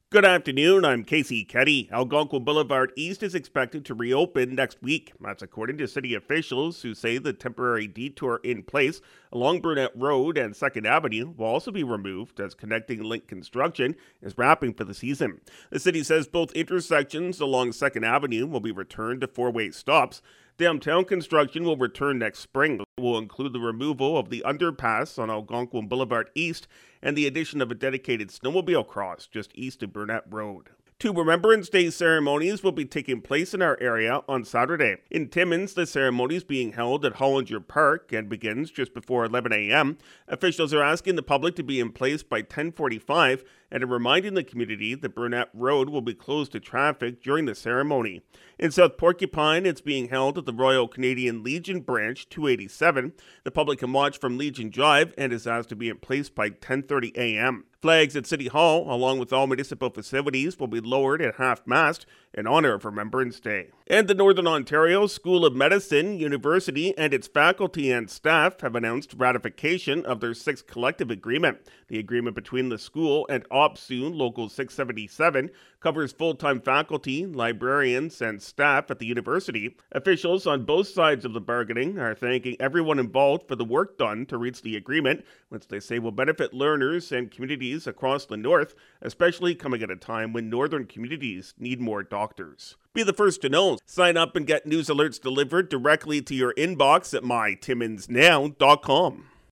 Good afternoon, I'm Casey Keddy. Algonquin Boulevard East is expected to reopen next week. That's according to city officials who say the temporary detour in place along Burnett Road and 2nd Avenue will also be removed as connecting link construction is wrapping for the season. The city says both intersections along 2nd Avenue will be returned to four-way stops. Downtown construction will return next spring. It will include the removal of the underpass on Algonquin Boulevard East and the addition of a dedicated snowmobile cross just east of Burnett Road. Two Remembrance Day ceremonies will be taking place in our area on Saturday. In Timmins, the ceremony is being held at Hollinger Park and begins just before 11 a.m. Officials are asking the public to be in place by 10:45 and are reminding the community that Burnett Road will be closed to traffic during the ceremony. In South Porcupine, it's being held at the Royal Canadian Legion Branch 287. The public can watch from Legion Drive and is asked to be in place by 10:30 a.m. Flags at City Hall, along with all municipal facilities, will be lowered at half-mast in honor of Remembrance Day. And the Northern Ontario School of Medicine University and its faculty and staff have announced ratification of their 6th collective agreement. The agreement between the school and OPSEU Local 677 covers full-time faculty, librarians, and staff at the university. Officials on both sides of the bargaining are thanking everyone involved for the work done to reach the agreement, which they say will benefit learners and communities across the north, especially coming at a time when northern communities need more doctors. Be the first to know. Sign up and get news alerts delivered directly to your inbox at mytimminsnow.com.